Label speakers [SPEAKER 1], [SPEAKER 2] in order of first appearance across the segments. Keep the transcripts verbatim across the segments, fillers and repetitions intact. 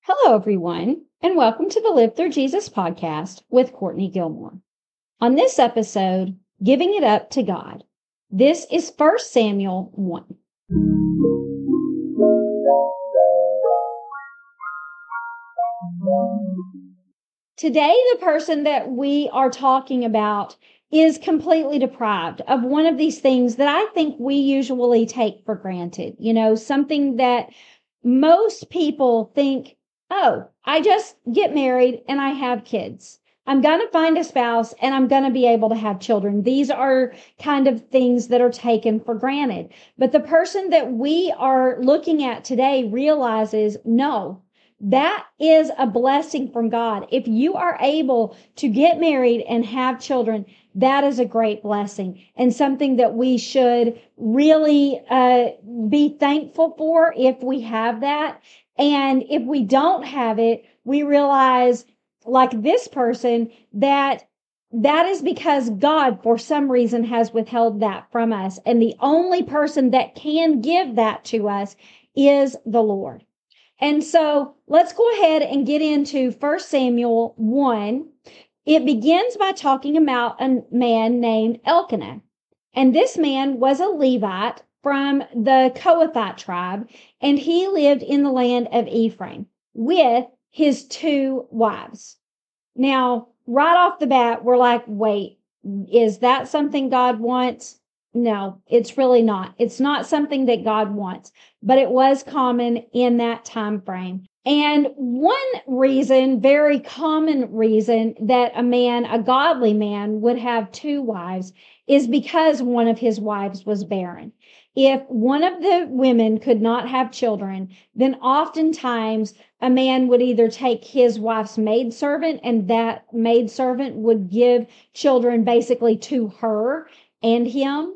[SPEAKER 1] Hello, everyone, and welcome to the Live Through Jesus podcast with Courtney Gilmore. On this episode, Giving It Up to God. This is First Samuel one. Today, the person that we are talking about is completely deprived of one of these things that I think we usually take for granted. You know, something that most people think, oh, I just get married and I have kids. I'm going to find a spouse and I'm going to be able to have children. These are kind of things that are taken for granted. But the person that we are looking at today realizes, no, that is a blessing from God. If you are able to get married and have children, that is a great blessing and something that we should really uh, be thankful for if we have that. And if we don't have it, we realize, like this person, that that is because God, for some reason, has withheld that from us. And the only person that can give that to us is the Lord. And so let's go ahead and get into First Samuel one. It begins by talking about a man named Elkanah. And this man was a Levite from the Kohathite tribe, and he lived in the land of Ephraim with his two wives. Now, right off the bat, we're like, wait, is that something God wants? No, it's really not. It's not something that God wants, but it was common in that time frame. And one reason, very common reason that a man, a godly man, would have two wives is because one of his wives was barren. If one of the women could not have children, then oftentimes a man would either take his wife's maidservant, and that maidservant would give children basically to her and him,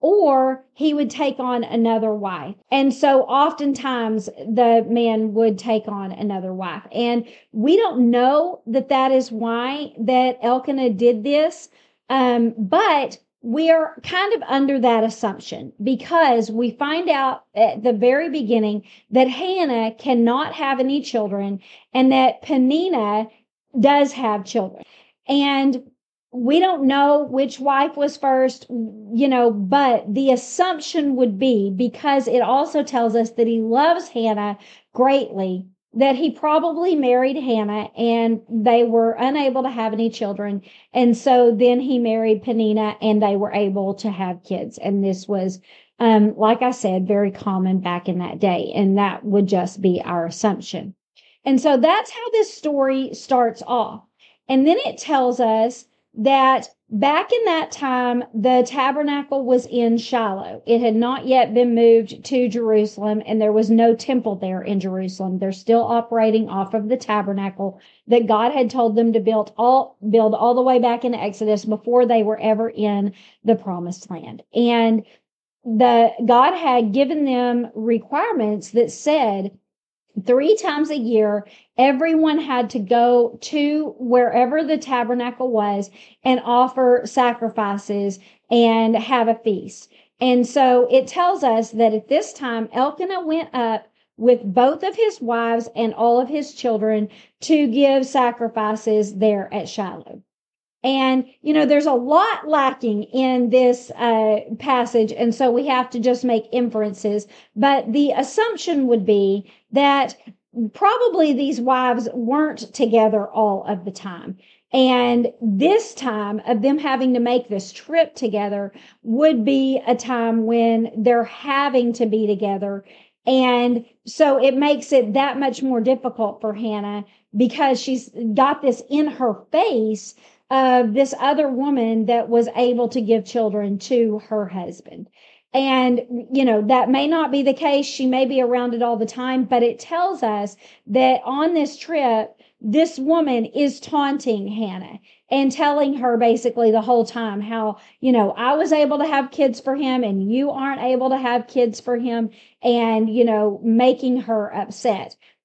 [SPEAKER 1] or he would take on another wife. And so oftentimes the man would take on another wife. And we don't know that that is why that Elkanah did this, um, but we are kind of under that assumption because we find out at the very beginning that Hannah cannot have any children and that Peninnah does have children. And we don't know which wife was first, you know, but the assumption would be, because it also tells us that he loves Hannah greatly, that he probably married Hannah and they were unable to have any children. And so then he married Peninnah and they were able to have kids. And this was, um, like I said, very common back in that day. And that would just be our assumption. And so that's how this story starts off. And then it tells us that back in that time, the tabernacle was in Shiloh. It had not yet been moved to Jerusalem, and there was no temple there in Jerusalem. They're still operating off of the tabernacle that God had told them to build all, build all the way back in Exodus before they were ever in the promised land. And the God had given them requirements that said, three times a year, everyone had to go to wherever the tabernacle was and offer sacrifices and have a feast. And so it tells us that at this time, Elkanah went up with both of his wives and all of his children to give sacrifices there at Shiloh. And, you know, there's a lot lacking in this uh, passage, and so we have to just make inferences. But the assumption would be that probably these wives weren't together all of the time. And this time of them having to make this trip together would be a time when they're having to be together. And so it makes it that much more difficult for Hannah because she's got this in her face of this other woman that was able to give children to her husband. And, you know, that may not be the case. She may be around it all the time, but it tells us that on this trip, this woman is taunting Hannah and telling her basically the whole time how, you know, I was able to have kids for him and you aren't able to have kids for him, and, you know, making her upset.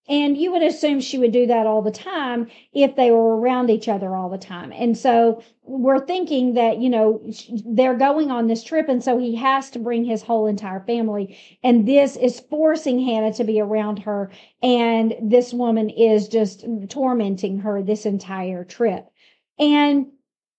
[SPEAKER 1] And you would assume she would do that all the time if they were around each other all the time. And so we're thinking that, you know, they're going on this trip. And so he has to bring his whole entire family. And this is forcing Hannah to be around her. And this woman is just tormenting her this entire trip. And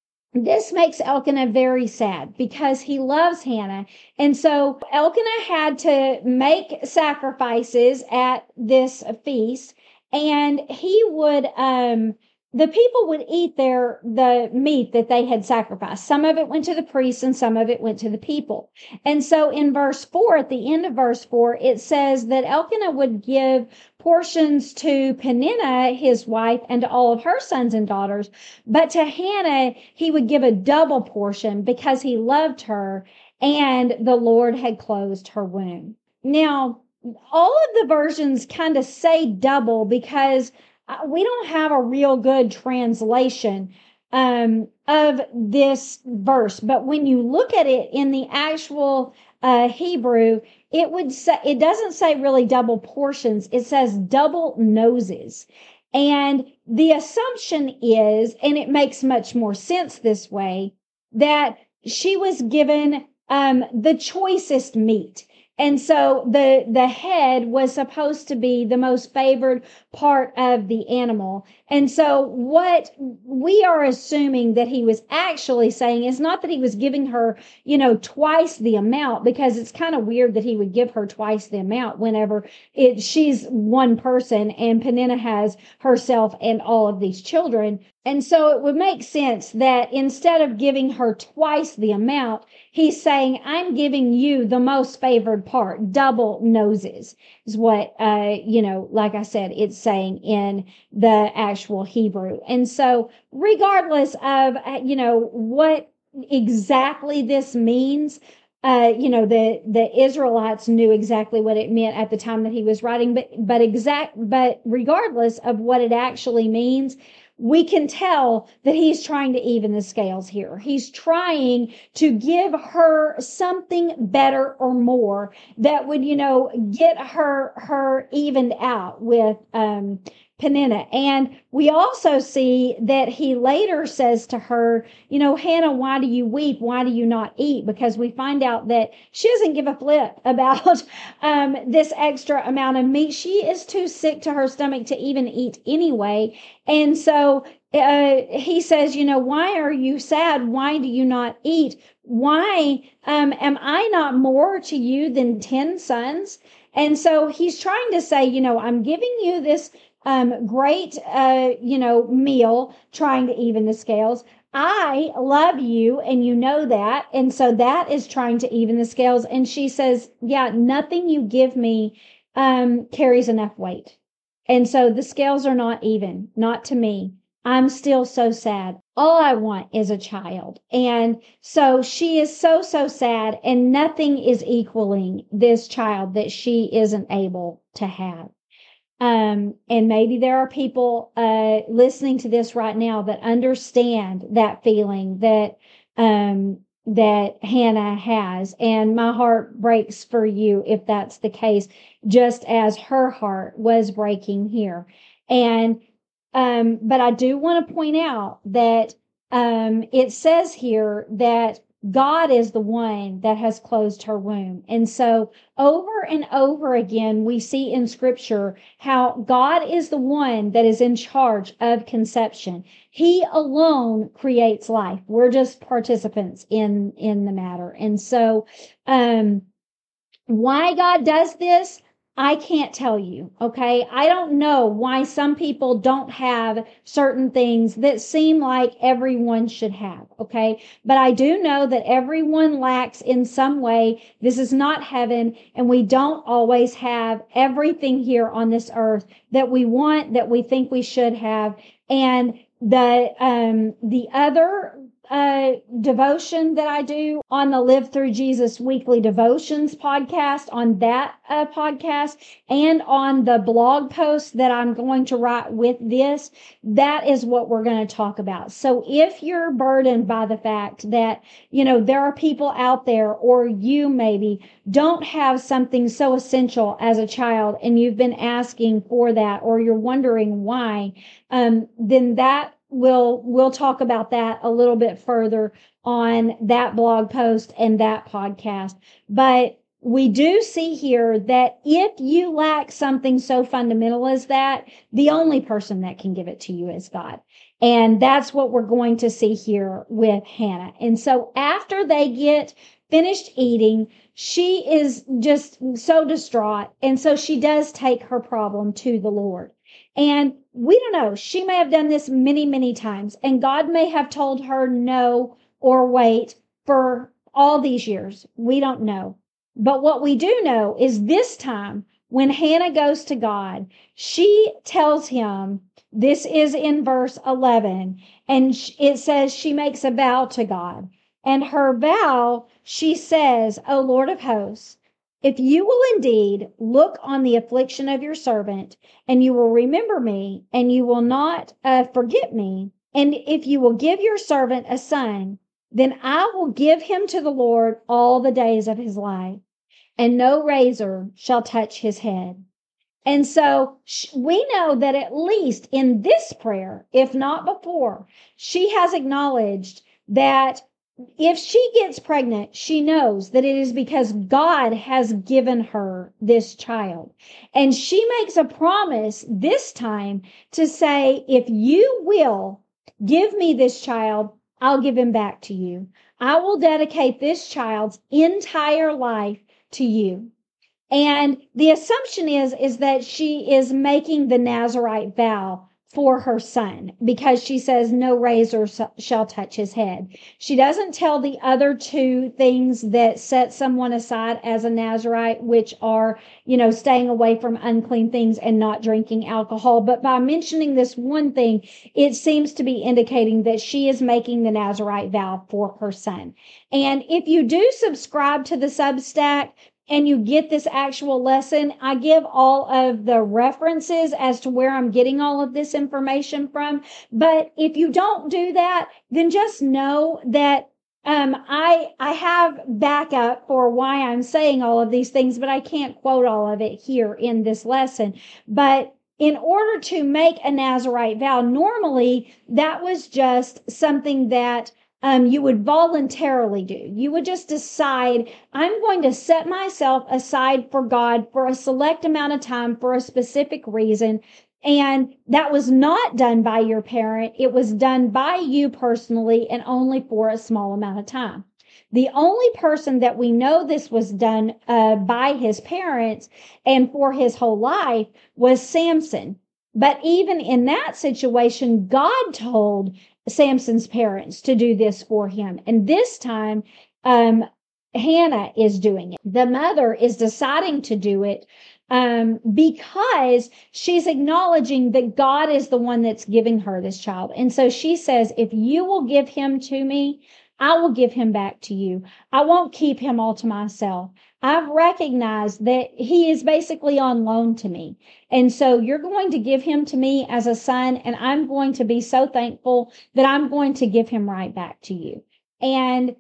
[SPEAKER 1] this makes Elkanah very sad because he loves Hannah. And so Elkanah had to make sacrifices at this feast, and he would, um, the people would eat their, the meat that they had sacrificed. Some of it went to the priests and some of it went to the people. And so in verse four, at the end of verse four, it says that Elkanah would give portions to Peninnah, his wife, and to all of her sons and daughters. But to Hannah, he would give a double portion because he loved her and the Lord had closed her womb. Now, all of the versions kind of say double because we don't have a real good translation um, of this verse. But when you look at it in the actual uh, Hebrew, it would say, it doesn't say really double portions. It says double noses. And the assumption is, and it makes much more sense this way, that she was given um, the choicest meat. And so the, the head was supposed to be the most favored part of the animal. And so what we are assuming that he was actually saying is not that he was giving her, you know, twice the amount, because it's kind of weird that he would give her twice the amount whenever it, she's one person and Peninnah has herself and all of these children. And so it would make sense that instead of giving her twice the amount, he's saying, I'm giving you the most favored part, double noses is what, uh, you know, like I said, it's saying in the actual Hebrew. And so regardless of, you know, what exactly this means, uh, you know, the, the Israelites knew exactly what it meant at the time that he was writing, but, but exact, but regardless of what it actually means, we can tell that he's trying to even the scales here. He's trying to give her something better or more that would, you know, get her, her evened out with, um, Peninnah. And we also see that he later says to her, you know, Hannah, why do you weep? Why do you not eat? Because we find out that she doesn't give a flip about um, this extra amount of meat. She is too sick to her stomach to even eat anyway. And so uh, he says, you know, why are you sad? Why do you not eat? Why um, am I not more to you than ten sons? And so he's trying to say, you know, I'm giving you this Um, great, uh, you know, meal, trying to even the scales. I love you and you know that. And so that is trying to even the scales. And she says, yeah, nothing you give me, um, carries enough weight. And so the scales are not even, not to me. I'm still so sad. All I want is a child. And so she is so, so sad, and nothing is equaling this child that she isn't able to have. Um, and maybe there are people, uh, listening to this right now that understand that feeling that, um, that Hannah has. And my heart breaks for you if that's the case, just as her heart was breaking here. And, um, but I do want to point out that, um, it says here that God is the one that has closed her womb. And so over and over again, we see in scripture how God is the one that is in charge of conception. He alone creates life. We're just participants in, in the matter. And so, um, why God does this, I can't tell you, okay? I don't know why some people don't have certain things that seem like everyone should have, okay? But I do know that everyone lacks in some way. This is not heaven, and we don't always have everything here on this earth that we want, that we think we should have. And the, um, the other uh, devotion that I do on the Live Through Jesus Weekly Devotions podcast, on that uh, podcast, and on the blog post that I'm going to write with this, that is what we're going to talk about. So if you're burdened by the fact that, you know, there are people out there, or you maybe don't have something so essential as a child, and you've been asking for that, or you're wondering why, um, then that We'll, we'll talk about that a little bit further on that blog post and that podcast. But we do see here that if you lack something so fundamental as that, the only person that can give it to you is God. And that's what we're going to see here with Hannah. And so after they get finished eating, she is just so distraught. And so she does take her problem to the Lord. And we don't know. She may have done this many, many times, and God may have told her no or wait for all these years. We don't know. But what we do know is this time when Hannah goes to God, she tells him, this is in verse eleven, and it says she makes a vow to God. And her vow, she says, O Lord of hosts, if you will indeed look on the affliction of your servant, and you will remember me, and you will not uh, forget me, and if you will give your servant a son, then I will give him to the Lord all the days of his life, and no razor shall touch his head. And so we know that at least in this prayer, if not before, she has acknowledged that if she gets pregnant, she knows that it is because God has given her this child. And she makes a promise this time to say, if you will give me this child, I'll give him back to you. I will dedicate this child's entire life to you. And the assumption is, is that she is making the Nazirite vow for her son, because she says no razor shall touch his head. She doesn't tell the other two things that set someone aside as a Nazirite, which are, you know, staying away from unclean things and not drinking alcohol. But by mentioning this one thing, it seems to be indicating that she is making the Nazirite vow for her son. And if you do subscribe to the Substack, and you get this actual lesson, I give all of the references as to where I'm getting all of this information from. But if you don't do that, then just know that um, I I have backup for why I'm saying all of these things, but I can't quote all of it here in this lesson. But in order to make a Nazirite vow, normally that was just something that Um, you would voluntarily do. You would just decide, I'm going to set myself aside for God for a select amount of time for a specific reason. And that was not done by your parent. It was done by you personally and only for a small amount of time. The only person that we know this was done uh, by his parents and for his whole life was Samson. But even in that situation, God told Samson's parents to do this for him. And this time, um, Hannah is doing it. The mother is deciding to do it um, because she's acknowledging that God is the one that's giving her this child. And so she says, if you will give him to me, I will give him back to you. I won't keep him all to myself. I've recognized that he is basically on loan to me. And so you're going to give him to me as a son, and I'm going to be so thankful that I'm going to give him right back to you. And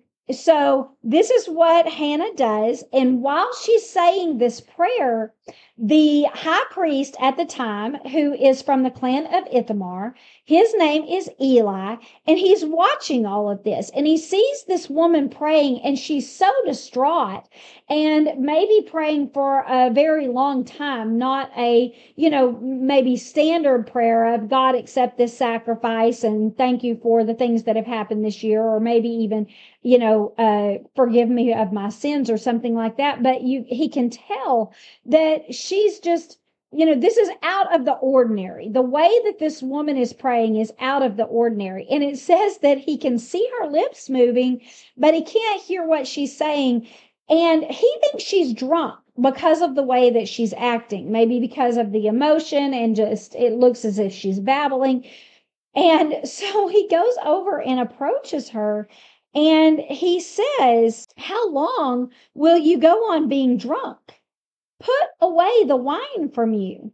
[SPEAKER 1] so this is what Hannah does. And while she's saying this prayer, the high priest at the time, who is from the clan of Ithamar, his name is Eli, and he's watching all of this. And he sees this woman praying, and she's so distraught and maybe praying for a very long time, not a, you know, maybe standard prayer of God, accept this sacrifice and thank you for the things that have happened this year, or maybe even, you know, uh, forgive me of my sins or something like that. But you, he can tell that she's just, you know, this is out of the ordinary. The way that this woman is praying is out of the ordinary. And it says that he can see her lips moving, but he can't hear what she's saying. And he thinks she's drunk because of the way that she's acting, maybe because of the emotion, and just it looks as if she's babbling. And so he goes over and approaches her, and he says, "How long will you go on being drunk? Put away the wine from you."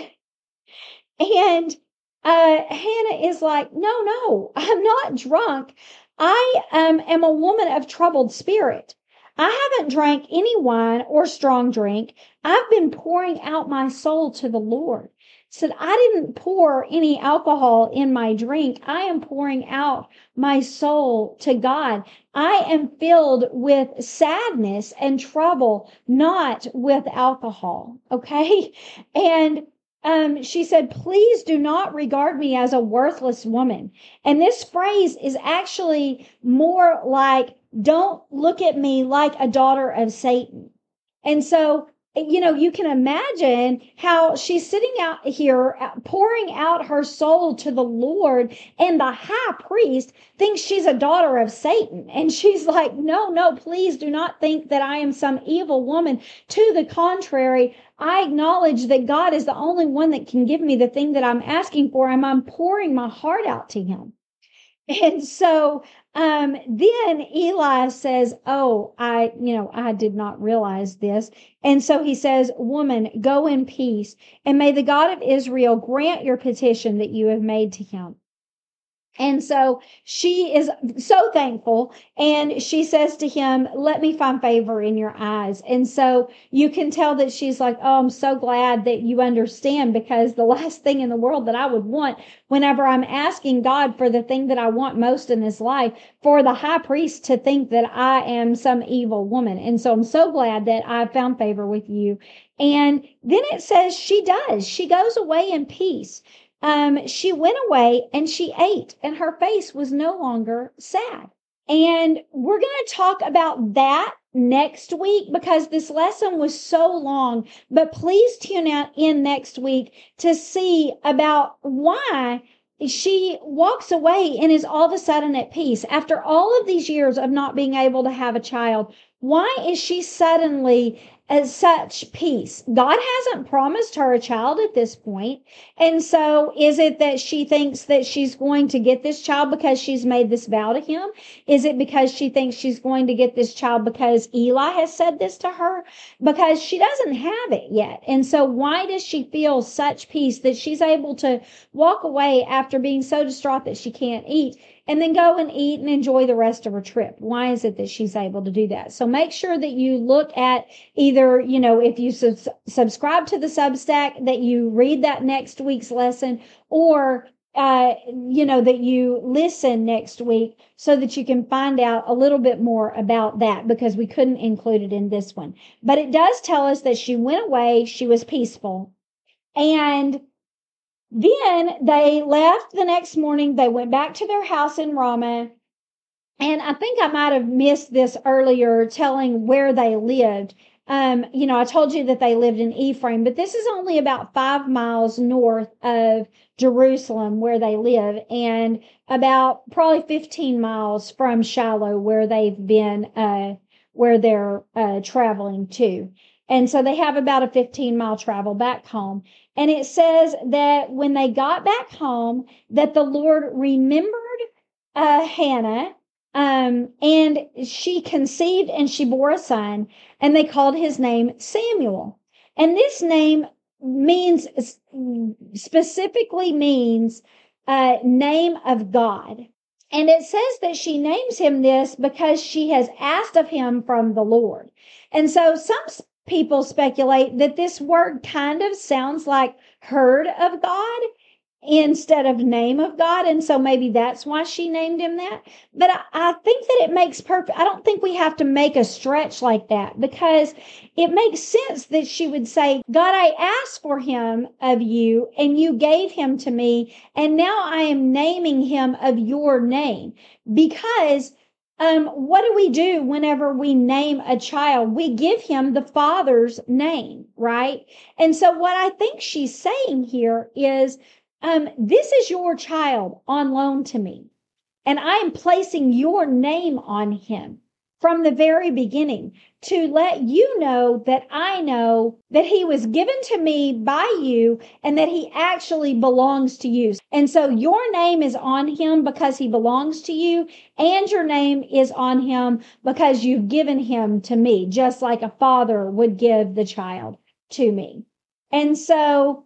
[SPEAKER 1] And uh, Hannah is like, "No, no, I'm not drunk. I um, am a woman of troubled spirit. I haven't drank any wine or strong drink. I've been pouring out my soul to the Lord." Said, "I didn't pour any alcohol in my drink. I am pouring out my soul to God. I am filled with sadness and trouble, not with alcohol." Okay. And um, she said, "Please do not regard me as a worthless woman." And this phrase is actually more like, "Don't look at me like a daughter of Satan." And so, you know, you can imagine how she's sitting out here pouring out her soul to the Lord, and the high priest thinks she's a daughter of Satan. And she's like, "No, no, please do not think that I am some evil woman. To the contrary, I acknowledge that God is the only one that can give me the thing that I'm asking for, and I'm pouring my heart out to him." And so um, then Eli says, "Oh, I, you know, I did not realize this." And so he says, "Woman, go in peace, and may the God of Israel grant your petition that you have made to him." And so she is so thankful. And she says to him, "Let me find favor in your eyes." And so you can tell that she's like, "Oh, I'm so glad that you understand, because the last thing in the world that I would want whenever I'm asking God for the thing that I want most in this life, for the high priest to think that I am some evil woman. And so I'm so glad that I found favor with you." And then it says she does. She goes away in peace. Um, she went away and she ate, and her face was no longer sad. And we're going to talk about that next week, because this lesson was so long. But please tune out in next week to see about why she walks away and is all of a sudden at peace after all of these years of not being able to have a child. Why is she suddenly at such peace? God hasn't promised her a child at this point. And so is it that she thinks that she's going to get this child because she's made this vow to him? Is it because she thinks she's going to get this child because Eli has said this to her? Because she doesn't have it yet. And so why does she feel such peace that she's able to walk away after being so distraught that she can't eat, and then go and eat and enjoy the rest of her trip? Why is it that she's able to do that? So make sure that you look at either, you know, if you sub- subscribe to the Substack, that you read that next week's lesson, or uh, you know, that you listen next week so that you can find out a little bit more about that, because we couldn't include it in this one. But it does tell us that she went away, she was peaceful, and then they left the next morning. They went back to their house in Ramah. And I think I might have missed this earlier, telling where they lived. Um, you know, I told you that they lived in Ephraim, but this is only about five miles north of Jerusalem where they live, and about probably fifteen miles from Shiloh, where they've been, uh, where they're uh, traveling to. And so they have about a fifteen mile travel back home. And it says that when they got back home, that the Lord remembered uh, Hannah, um, and she conceived and she bore a son, and they called his name Samuel. And this name means, specifically means, uh, name of God. And it says that she names him this because she has asked of him from the Lord. And so some people speculate that this word kind of sounds like heard of God instead of name of God. And so maybe that's why she named him that. But I, I think that it makes perfect. I don't think we have to make a stretch like that, because it makes sense that she would say, "God, I asked for him of you and you gave him to me. And now I am naming him of your name." Because Um, what do we do whenever we name a child? We give him the father's name, right? And so what I think she's saying here is, um, this is your child on loan to me, and I am placing your name on him. from the very beginning, to let you know that I know that he was given to me by you and that he actually belongs to you. And so your name is on him because he belongs to you, and your name is on him because you've given him to me, just like a father would give the child to me. And so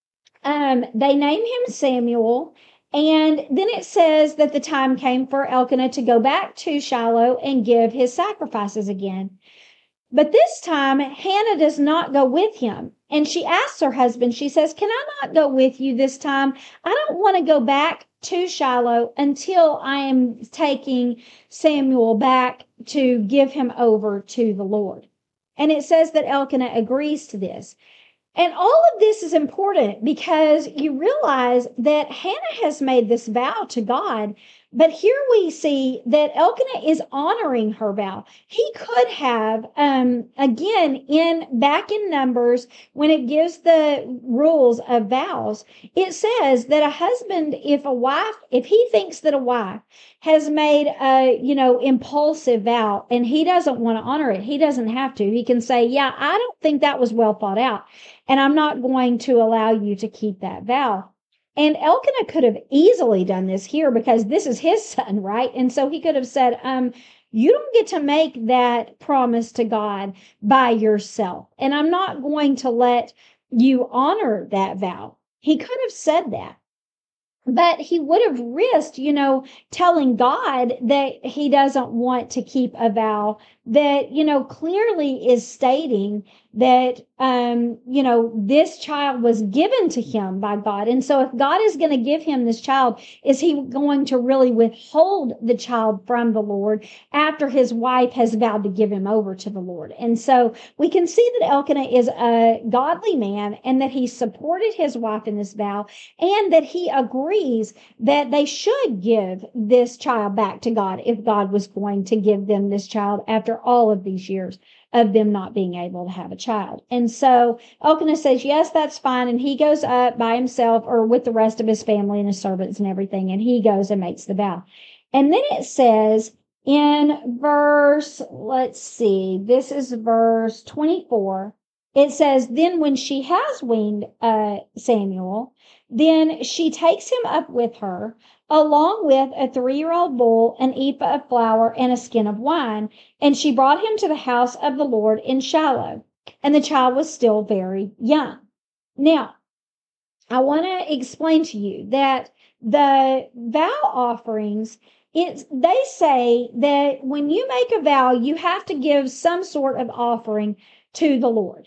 [SPEAKER 1] um, they name him Samuel. And then it says that the time came for Elkanah to go back to Shiloh and give his sacrifices again. But this time, Hannah does not go with him. And she asks her husband, she says, can I not go with you this time? I don't want to go back to Shiloh until I am taking Samuel back to give him over to the Lord. And it says that Elkanah agrees to this. And all of this is important because you realize that Hannah has made this vow to God. But here we see that Elkanah is honoring her vow. He could have, um, again, in back in Numbers, when it gives the rules of vows, it says that a husband, if a wife, if he thinks that a wife has made a, you know, impulsive vow and he doesn't want to honor it, he doesn't have to. He can say, yeah, I don't think that was well thought out, and I'm not going to allow you to keep that vow. And Elkanah could have easily done this here because this is his son, right? And so he could have said, um, you don't get to make that promise to God by yourself. And I'm not going to let you honor that vow. He could have said that. But he would have risked, you know, telling God that he doesn't want to keep a vow that, you know, clearly is stating that, um, you know, this child was given to him by God. And so if God is going to give him this child, is he going to really withhold the child from the Lord after his wife has vowed to give him over to the Lord? And so we can see that Elkanah is a godly man and that he supported his wife in this vow, and that he agrees that they should give this child back to God if God was going to give them this child after all of these years of them not being able to have a child. And so Elkanah says, yes, that's fine. And he goes up by himself or with the rest of his family and his servants and everything. And he goes and makes the vow. And then it says in verse, let's see, this is verse twenty-four. It says, then when she has weaned uh, Samuel, then she takes him up with her, along with a three-year-old bull, an ephah of flour, and a skin of wine. And she brought him to the house of the Lord in Shiloh. And the child was still very young. Now, I want to explain to you that the vow offerings, it's, they say that when you make a vow, you have to give some sort of offering to the Lord.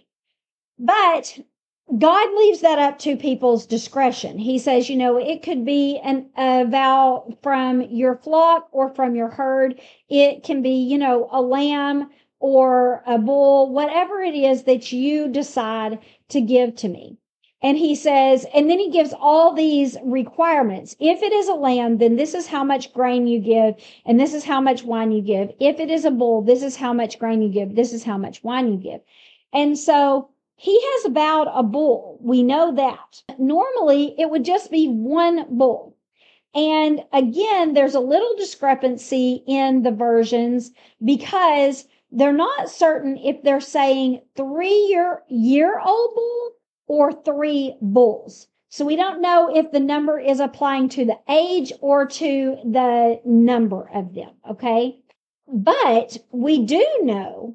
[SPEAKER 1] But God leaves that up to people's discretion. He says, you know, it could be an, a vow from your flock or from your herd. It can be, you know, a lamb or a bull, whatever it is that you decide to give to me. And he says, and then he gives all these requirements. If it is a lamb, then this is how much grain you give, and this is how much wine you give. If it is a bull, this is how much grain you give, this is how much wine you give. And so he has vowed a bull. We know that. Normally, it would just be one bull. And again, there's a little discrepancy in the versions because they're not certain if they're saying three-year year old bull or three bulls. So we don't know if the number is applying to the age or to the number of them, okay? But we do know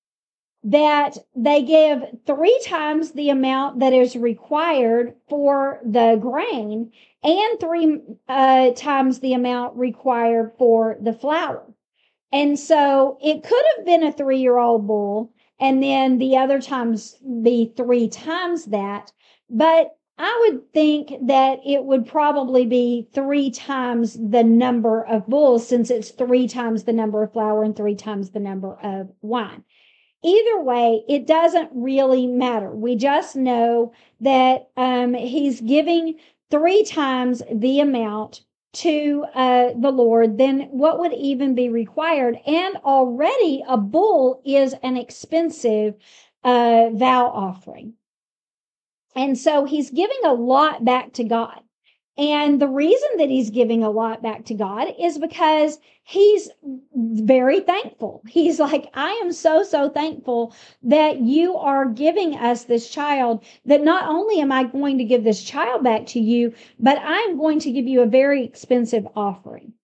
[SPEAKER 1] that they give three times the amount that is required for the grain and three uh, times the amount required for the flour. And so it could have been a three-year-old bull and then the other times be three times that. But I would think that it would probably be three times the number of bulls since it's three times the number of flour and three times the number of wine. Either way, it doesn't really matter. We just know that um, he's giving three times the amount to uh, the Lord than what would even be required. And already a bull is an expensive uh, vow offering. And so he's giving a lot back to God. And the reason that he's giving a lot back to God is because he's very thankful. He's like, I am so, so thankful that you are giving us this child, that not only am I going to give this child back to you, but I'm going to give you a very expensive offering.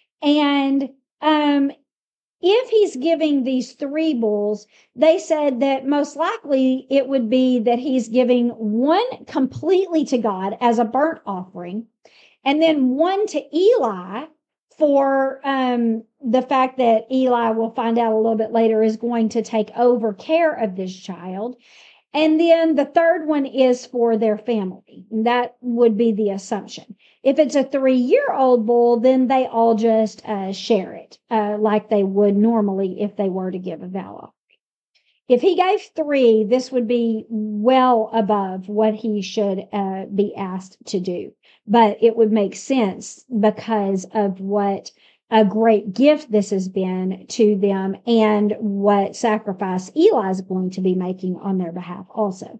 [SPEAKER 1] And um, if he's giving these three bulls, they said that most likely it would be that he's giving one completely to God as a burnt offering, and then one to Eli for um, the fact that Eli, we'll find out a little bit later, is going to take over care of this child. And then the third one is for their family. That would be the assumption. If it's a three-year-old bull, then they all just uh, share it uh, like they would normally if they were to give a vow offering. If he gave three, this would be well above what he should uh, be asked to do. But it would make sense because of what a great gift this has been to them and what sacrifice Eli is going to be making on their behalf also.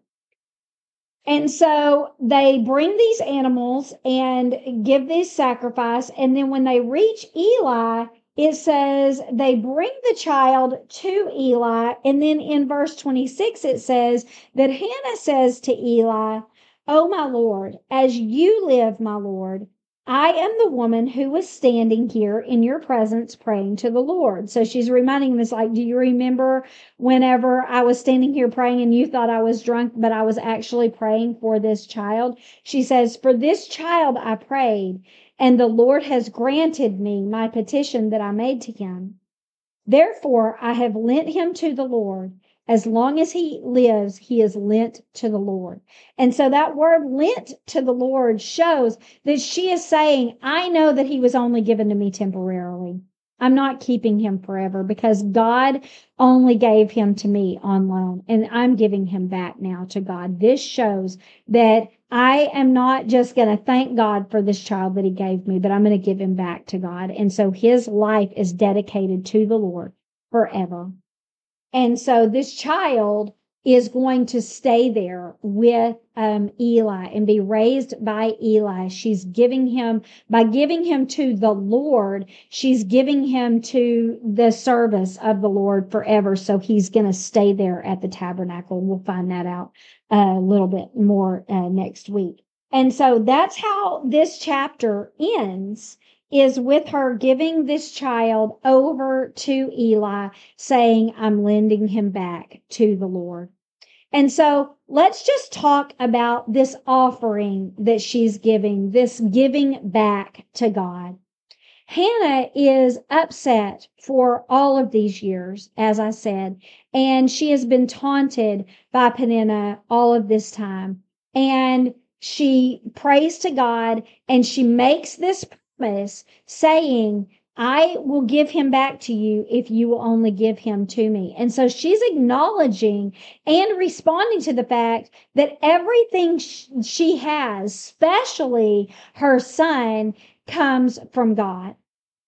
[SPEAKER 1] And so they bring these animals and give this sacrifice. And then when they reach Eli, it says they bring the child to Eli. And then in verse twenty-six, it says that Hannah says to Eli, "Oh, my Lord, as you live, my Lord, I am the woman who was standing here in your presence praying to the Lord." So she's reminding him, it's like, do you remember whenever I was standing here praying and you thought I was drunk, but I was actually praying for this child? She says, "For this child I prayed, and the Lord has granted me my petition that I made to him. Therefore, I have lent him to the Lord. As long as he lives, he is lent to the Lord." And so that word lent to the Lord shows that she is saying, I know that he was only given to me temporarily. I'm not keeping him forever because God only gave him to me on loan, and I'm giving him back now to God. This shows that I am not just going to thank God for this child that he gave me, but I'm going to give him back to God. And so his life is dedicated to the Lord forever. And so this child is going to stay there with um, Eli and be raised by Eli. She's giving him, by giving him to the Lord, she's giving him to the service of the Lord forever. So he's going to stay there at the tabernacle. We'll find that out a little bit more uh, next week. And so that's how this chapter ends, is with her giving this child over to Eli, saying, I'm lending him back to the Lord. And so let's just talk about this offering that she's giving, this giving back to God. Hannah is upset for all of these years, as I said, and she has been taunted by Peninnah all of this time. And she prays to God, and she makes this promise saying, I will give him back to you if you will only give him to me. And so she's acknowledging and responding to the fact that everything she has, especially her son, comes from God.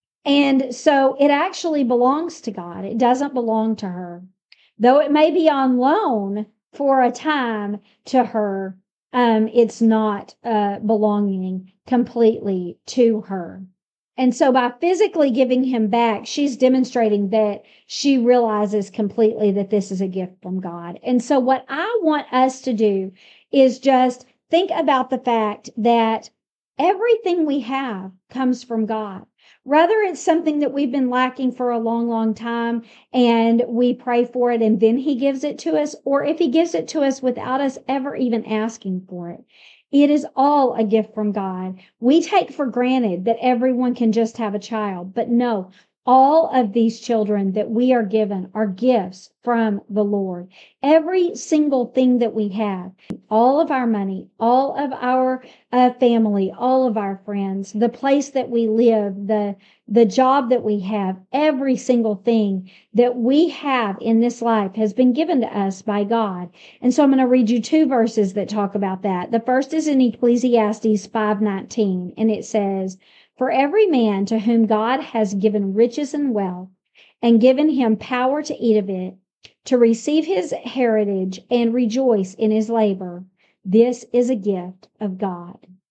[SPEAKER 1] And so it actually belongs to God. It doesn't belong to her. Though it may be on loan for a time to her, um, it's not uh, belonging completely to her. And so by physically giving him back, she's demonstrating that she realizes completely that this is a gift from God. And so what I want us to do is just think about the fact that everything we have comes from God. Whether it's something that we've been lacking for a long, long time and we pray for it and then he gives it to us, or if he gives it to us without us ever even asking for it. It is all a gift from God. We take for granted that everyone can just have a child, but no, all of these children that we are given are gifts from the Lord. Every single thing that we have, all of our money, all of our uh, family, all of our friends, the place that we live, the, the job that we have, every single thing that we have in this life has been given to us by God. And so I'm going to read you two verses that talk about that. The first is in Ecclesiastes five nineteen, and it says, For every man to whom God has given riches and wealth, and given him power to eat of it, to receive his heritage and rejoice in his labor, this is a gift of God.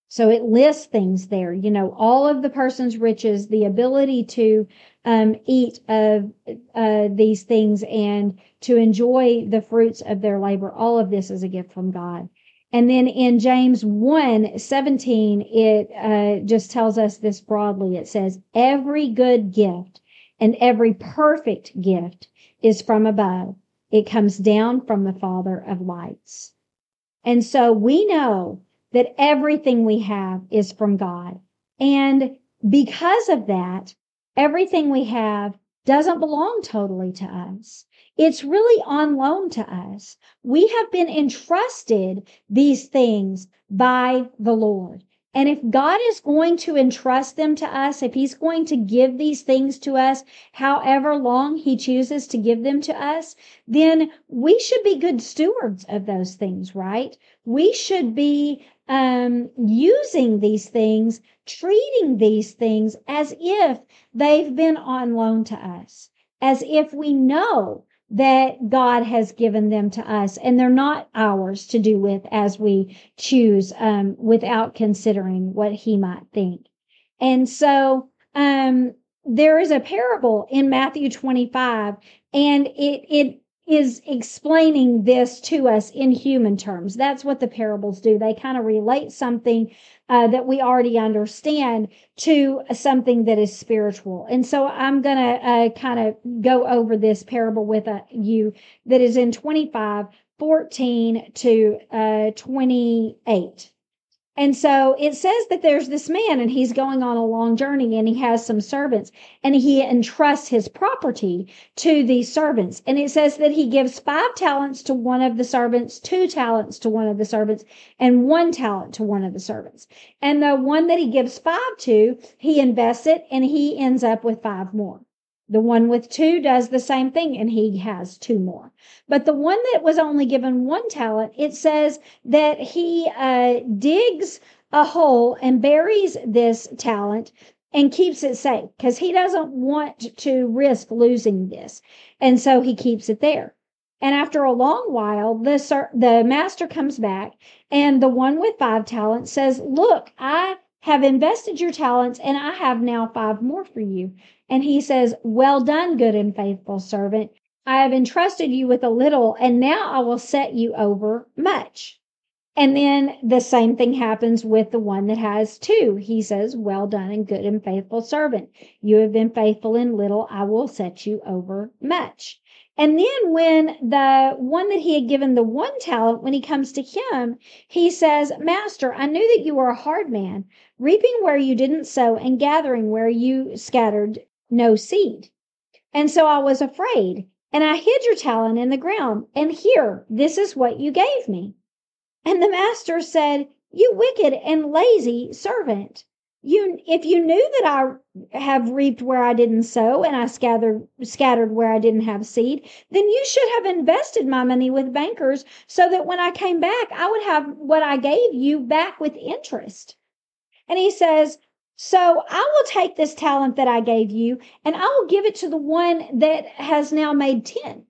[SPEAKER 1] So it lists things there, you know, all of the person's riches, the ability to um, eat of uh, these things and to enjoy the fruits of their labor. All of this is a gift from God. And then in James one seventeen, it uh, just tells us this broadly. It says, every good gift and every perfect gift is from above. It comes down from the Father of lights. And so we know that everything we have is from God. And because of that, everything we have doesn't belong totally to us. It's really on loan to us. We have been entrusted these things by the Lord. And if God is going to entrust them to us, if he's going to give these things to us, however long he chooses to give them to us, then we should be good stewards of those things, right? We should be um, using these things, treating these things as if they've been on loan to us, as if we know that God has given them to us and they're not ours to do with as we choose, um, without considering what he might think. And so, um, there is a parable in Matthew twenty-five, and it, it is explaining this to us in human terms. That's what the parables do. They kind of relate something uh, that we already understand to something that is spiritual. And so I'm going to uh, kind of go over this parable with uh, you that is in twenty-five, fourteen to uh, twenty-eight. And so it says that there's this man and he's going on a long journey and he has some servants and he entrusts his property to these servants. And it says that he gives five talents to one of the servants, two talents to one of the servants, and one talent to one of the servants. And the one that he gives five to, he invests it and he ends up with five more. The one with two does the same thing and he has two more. But the one that was only given one talent, it says that he uh, digs a hole and buries this talent and keeps it safe because he doesn't want to risk losing this. And so he keeps it there. And after a long while, the, sir, the master comes back and the one with five talents says, look, I have invested your talents and I have now five more for you. And he says, well done, good and faithful servant. I have entrusted you with a little, and now I will set you over much. And then the same thing happens with the one that has two. He says, well done and good and faithful servant. You have been faithful in little, I will set you over much. And then when the one that he had given the one talent, when he comes to him, he says, Master, I knew that you were a hard man, reaping where you didn't sow and gathering where you scattered no seed. And so I was afraid, and I hid your talent in the ground. And here, this is what you gave me. And the master said, you wicked and lazy servant. You, if you knew that I have reaped where I didn't sow and I scattered, scattered where I didn't have seed, then you should have invested my money with bankers so that when I came back, I would have what I gave you back with interest. And he says, so I will take this talent that I gave you and I will give it to the one that has now made ten.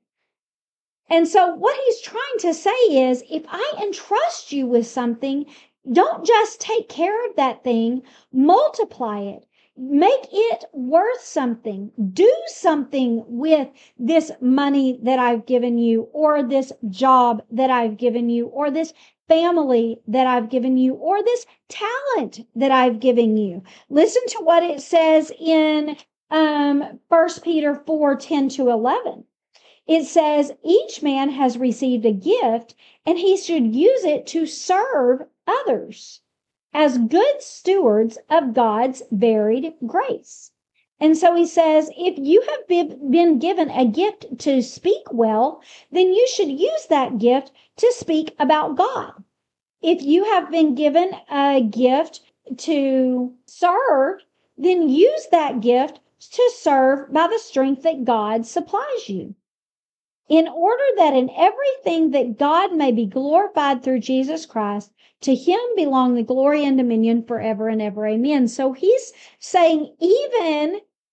[SPEAKER 1] And so what he's trying to say is, if I entrust you with something, don't just take care of that thing, multiply it, make it worth something, do something with this money that I've given you, or this job that I've given you, or this family that I've given you, or this talent that I've given you. Listen to what it says in um, First Peter four, ten to eleven. It says, each man has received a gift and he should use it to serve others as good stewards of God's varied grace. And so he says, if you have been given a gift to speak well, then you should use that gift to speak about God. If you have been given a gift to serve, then use that gift to serve by the strength that God supplies you. In order that in everything that God may be glorified through Jesus Christ, to him belong the glory and dominion forever and ever. Amen. So he's saying, even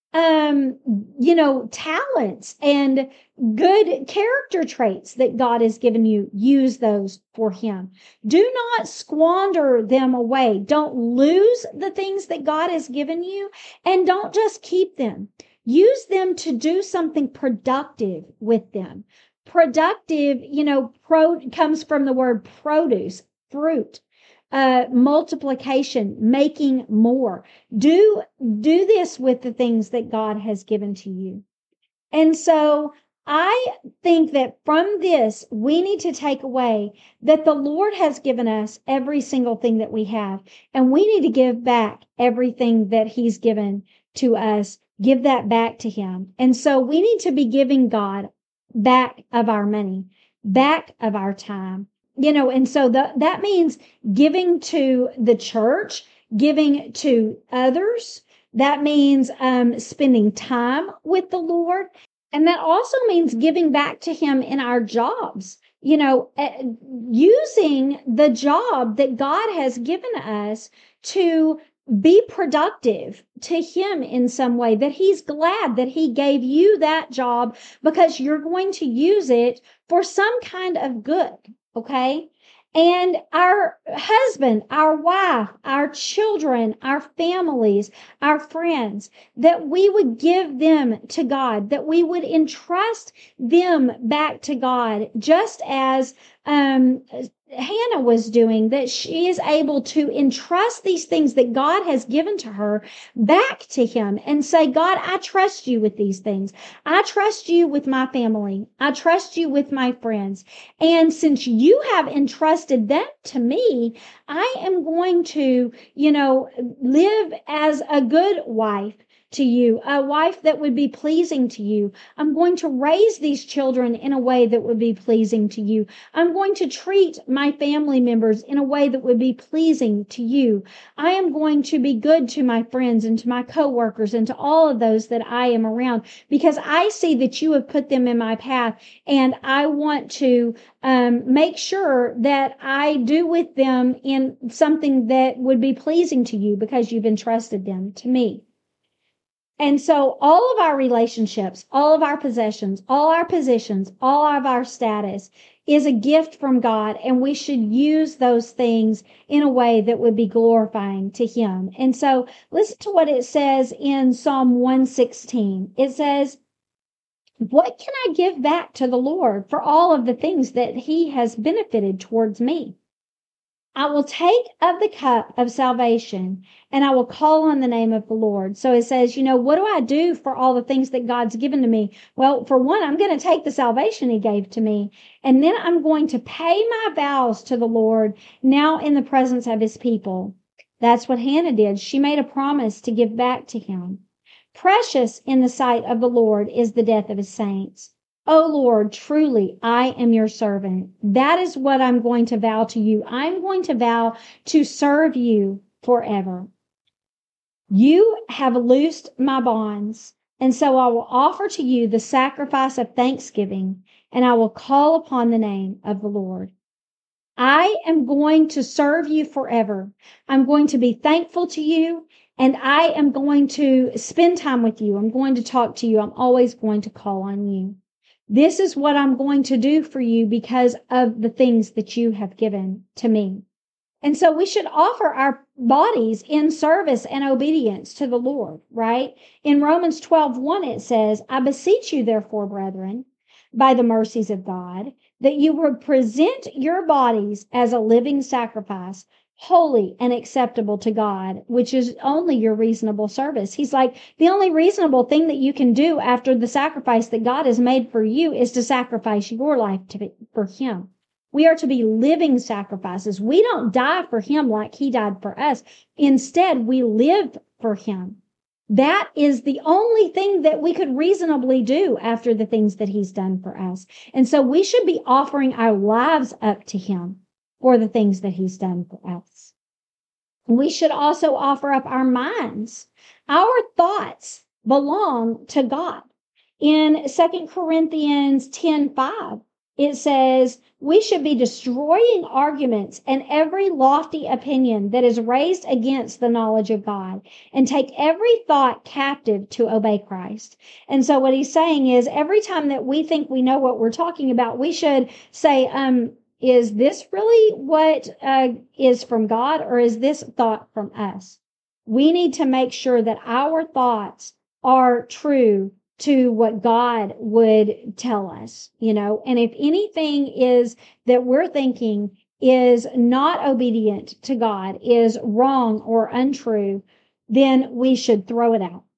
[SPEAKER 1] um, you know, talents and good character traits that God has given you. Use those for Him. Do not squander them away. Don't lose the things that God has given you, and don't just keep them. Use them to do something productive with them. Productive, you know, pro comes from the word produce, fruit, uh, multiplication, making more. Do, do this with the things that God has given to you. And so I think that from this, we need to take away that the Lord has given us every single thing that we have, and we need to give back everything that He's given to us, give that back to Him. And so we need to be giving God back of our money, back of our time, you know, and so the, that means giving to the church, giving to others. That means um, spending time with the Lord. And that also means giving back to Him in our jobs, you know, uh, using the job that God has given us to be productive to Him in some way, that He's glad that He gave you that job because you're going to use it for some kind of good. Okay. And our husband, our wife, our children, our families, our friends, that we would give them to God, that we would entrust them back to God, just as um, Hannah was doing, that she is able to entrust these things that God has given to her back to Him and say, God, I trust you with these things. I trust you with my family. I trust you with my friends. And since you have entrusted them to me, I am going to, you know, live as a good wife to you, a wife that would be pleasing to you. I'm going to raise these children in a way that would be pleasing to you. I'm going to treat my family members in a way that would be pleasing to you. I am going to be good to my friends and to my coworkers and to all of those that I am around, because I see that you have put them in my path, and I want to um, make sure that I do with them in something that would be pleasing to you, because you've entrusted them to me. And so all of our relationships, all of our possessions, all our positions, all of our status is a gift from God, and we should use those things in a way that would be glorifying to Him. And so listen to what it says in Psalm one sixteen. It says, what can I give back to the Lord for all of the things that He has benefited towards me? I will take of the cup of salvation, and I will call on the name of the Lord. So it says, you know, what do I do for all the things that God's given to me? Well, for one, I'm going to take the salvation He gave to me, and then I'm going to pay my vows to the Lord now in the presence of His people. That's what Hannah did. She made a promise to give back to Him. Precious in the sight of the Lord is the death of His saints. Oh Lord, truly, I am your servant. That is what I'm going to vow to you. I'm going to vow to serve you forever. You have loosed my bonds, and so I will offer to you the sacrifice of thanksgiving, and I will call upon the name of the Lord. I am going to serve you forever. I'm going to be thankful to you, and I am going to spend time with you. I'm going to talk to you. I'm always going to call on you. This is what I'm going to do for you because of the things that you have given to me. And so we should offer our bodies in service and obedience to the Lord, right? In Romans twelve one, it says, I beseech you, therefore, brethren, by the mercies of God, that you would present your bodies as a living sacrifice, holy and acceptable to God, which is only your reasonable service. He's like, the only reasonable thing that you can do after the sacrifice that God has made for you is to sacrifice your life to, for Him. We are to be living sacrifices. We don't die for Him like He died for us. Instead, we live for Him. That is the only thing that we could reasonably do after the things that He's done for us. And so we should be offering our lives up to Him for the things that He's done for us. We should also offer up our minds. Our thoughts belong to God. In Second Corinthians ten five, It says we should be destroying arguments and every lofty opinion that is raised against the knowledge of God, and take every thought captive to obey Christ. And so what he's saying is every time that we think we know what we're talking about, we should say, um, is this really what uh, is from God, or is this thought from us? We need to make sure that our thoughts are true to what God would tell us, you know, and if anything is that we're thinking is not obedient to God, is wrong or untrue, then we should throw it out.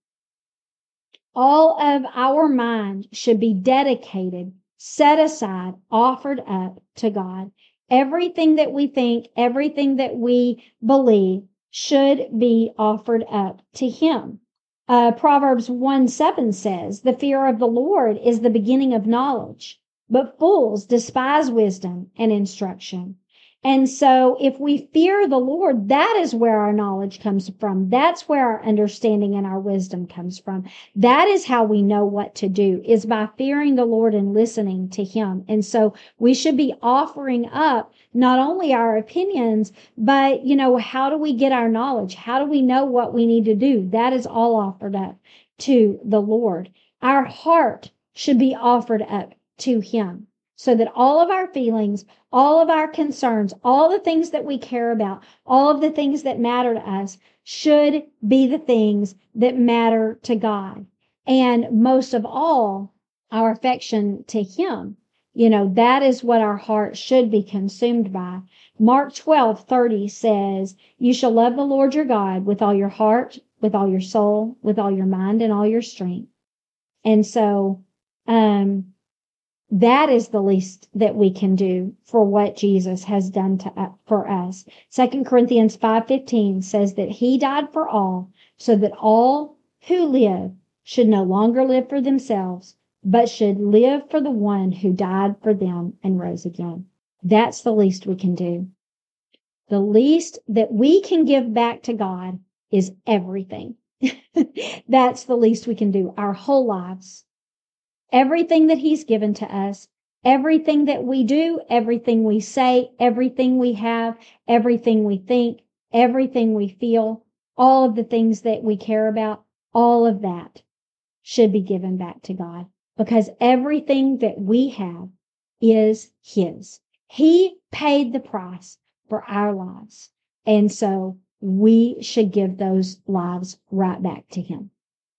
[SPEAKER 1] All of our mind should be dedicated, set aside, offered up to God. Everything that we think, everything that we believe should be offered up to Him. Uh, Proverbs one seven says, the fear of the Lord is the beginning of knowledge, but fools despise wisdom and instruction. And so if we fear the Lord, that is where our knowledge comes from. That's where our understanding and our wisdom comes from. That is how we know what to do, is by fearing the Lord and listening to Him. And so we should be offering up not only our opinions, but, you know, how do we get our knowledge? How do we know what we need to do? That is all offered up to the Lord. Our heart should be offered up to Him, so that all of our feelings, all of our concerns, all the things that we care about, all of the things that matter to us should be the things that matter to God. And most of all, our affection to Him. You know, that is what our heart should be consumed by. Mark twelve thirty says, you shall love the Lord your God with all your heart, with all your soul, with all your mind, and all your strength. And so, um, that is the least that we can do for what Jesus has done to uh, for us. Second Corinthians five fifteen says that He died for all, so that all who live should no longer live for themselves, but should live for the one who died for them and rose again. That's the least we can do. The least that we can give back to God is everything. That's the least we can do, our whole lives. Everything that He's given to us, everything that we do, everything we say, everything we have, everything we think, everything we feel, all of the things that we care about, all of that should be given back to God, because everything that we have is His. He paid the price for our lives. And so we should give those lives right back to Him.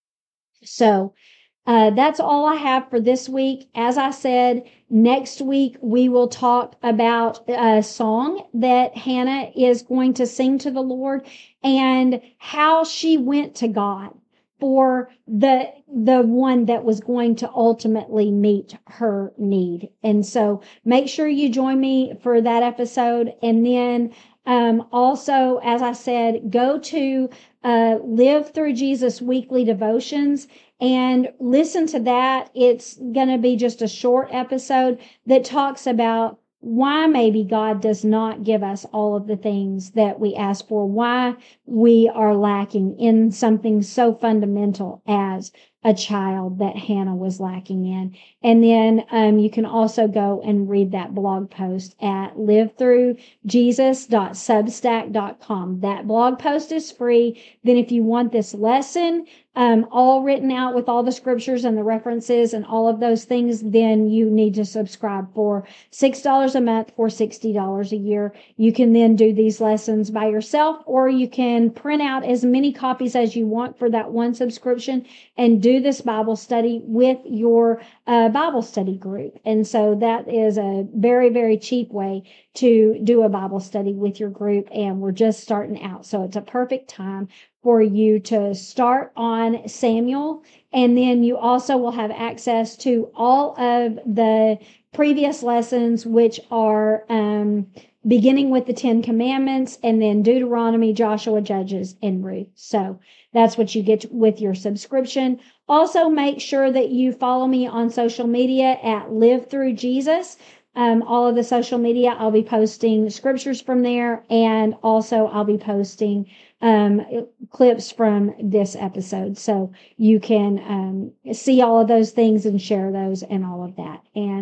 [SPEAKER 1] So, Uh, that's all I have for this week. As I said, next week we will talk about a song that Hannah is going to sing to the Lord and how she went to God for the, the one that was going to ultimately meet her need. And so make sure you join me for that episode. And then, um, also, as I said, go to, uh, Live Through Jesus weekly devotions and listen to that. It's going to be just a short episode that talks about why maybe God does not give us all of the things that we ask for, why we are lacking in something so fundamental as a child that Hannah was lacking in. And then um, you can also go and read that blog post at live through jesus dot substack dot com. That blog post is free. Then if you want this lesson, um, all written out with all the scriptures and the references and all of those things, then you need to subscribe for six dollars a month or sixty dollars a year. You can then do these lessons by yourself, or you can print out as many copies as you want for that one subscription and do this Bible study with your uh, Bible study group. And so that is a very, very cheap way to do a Bible study with your group. And we're just starting out. So it's a perfect time for you to start on Samuel. And then you also will have access to all of the previous lessons, which are um, beginning with the Ten Commandments, and then Deuteronomy, Joshua, Judges, and Ruth. So that's what you get with your subscription. Also, make sure that you follow me on social media at Live Through Jesus. Um, all of the social media, I'll be posting scriptures from there, and also I'll be posting um, clips from this episode. So you can um, see all of those things and share those and all of that. And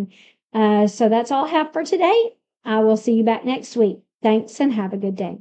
[SPEAKER 1] Uh, so that's all I have for today. I will see you back next week. Thanks and have a good day.